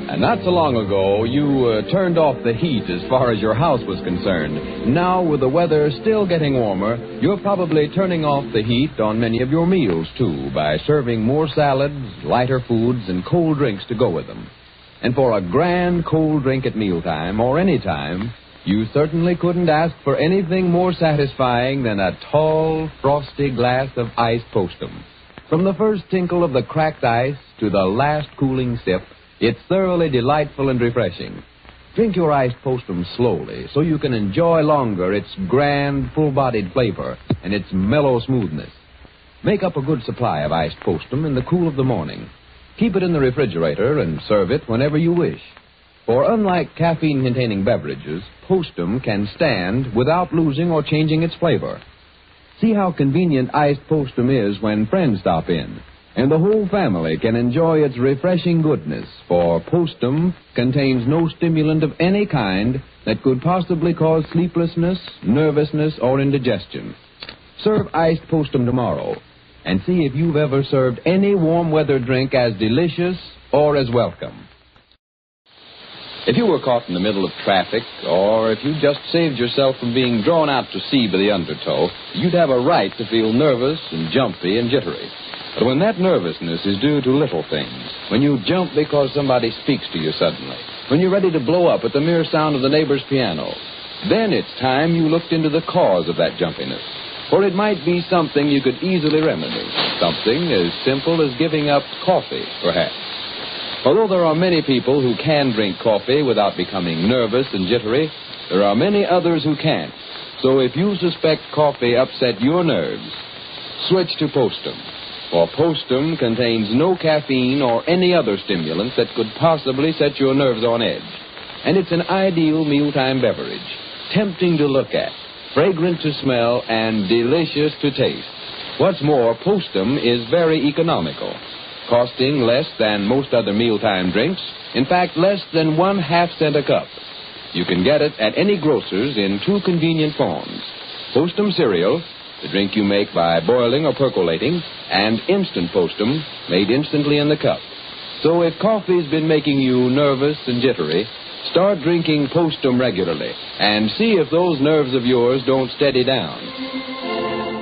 And not so long ago, you turned off the heat as far as your house was concerned. Now, with the weather still getting warmer, you're probably turning off the heat on many of your meals, too, by serving more salads, lighter foods, and cold drinks to go with them. And for a grand cold drink at mealtime, or any time, you certainly couldn't ask for anything more satisfying than a tall, frosty glass of iced Postum. From the first tinkle of the cracked ice to the last cooling sip, it's thoroughly delightful and refreshing. Drink your iced Postum slowly so you can enjoy longer its grand, full-bodied flavor and its mellow smoothness. Make up a good supply of iced Postum in the cool of the morning. Keep it in the refrigerator and serve it whenever you wish. For unlike caffeine-containing beverages, Postum can stand without losing or changing its flavor. See how convenient iced Postum is when friends stop in. And the whole family can enjoy its refreshing goodness, for Postum contains no stimulant of any kind that could possibly cause sleeplessness, nervousness, or indigestion. Serve iced Postum tomorrow, and see if you've ever served any warm weather drink as delicious or as welcome. If you were caught in the middle of traffic, or if you just saved yourself from being drawn out to sea by the undertow, you'd have a right to feel nervous and jumpy and jittery. But when that nervousness is due to little things, when you jump because somebody speaks to you suddenly, when you're ready to blow up at the mere sound of the neighbor's piano, then it's time you looked into the cause of that jumpiness. For it might be something you could easily remedy, something as simple as giving up coffee, perhaps. Although there are many people who can drink coffee without becoming nervous and jittery, there are many others who can't. So if you suspect coffee upset your nerves, switch to Postum. For Postum contains no caffeine or any other stimulant that could possibly set your nerves on edge. And it's an ideal mealtime beverage, tempting to look at, fragrant to smell, and delicious to taste. What's more, Postum is very economical, costing less than most other mealtime drinks, in fact, less than 1/2 cent a cup. You can get it at any grocer's in two convenient forms: Postum cereal, the drink you make by boiling or percolating, and instant Postum, made instantly in the cup. So if coffee's been making you nervous and jittery, start drinking Postum regularly and see if those nerves of yours don't steady down.